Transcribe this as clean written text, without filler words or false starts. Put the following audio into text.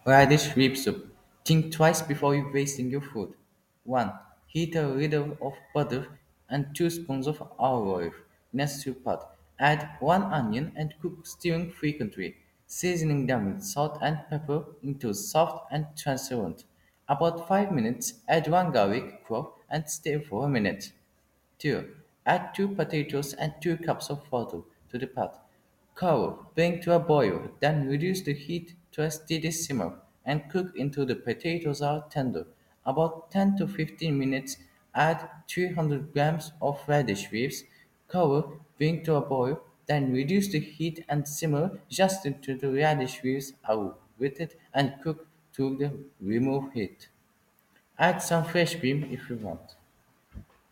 Radish rib soup. Think twice before you wasting your food. 1. Heat a little of butter and 2 spoons of olive oil in a stew pot. Add 1 onion and cook stirring frequently, seasoning them with salt and pepper until soft and transparent. About 5 minutes, add 1 garlic clove and stir for a minute. 2. Add 2 potatoes and 2 cups of water to the pot. Cover, bring to a boil, then reduce the heat to a steady simmer and cook until the potatoes are tender. About 10 to 15 minutes, add 300 grams of radish leaves. Cover, bring to a boil, then reduce the heat and simmer just until the radish leaves are wilted and cook to the remove heat. Add some fresh cream if you want.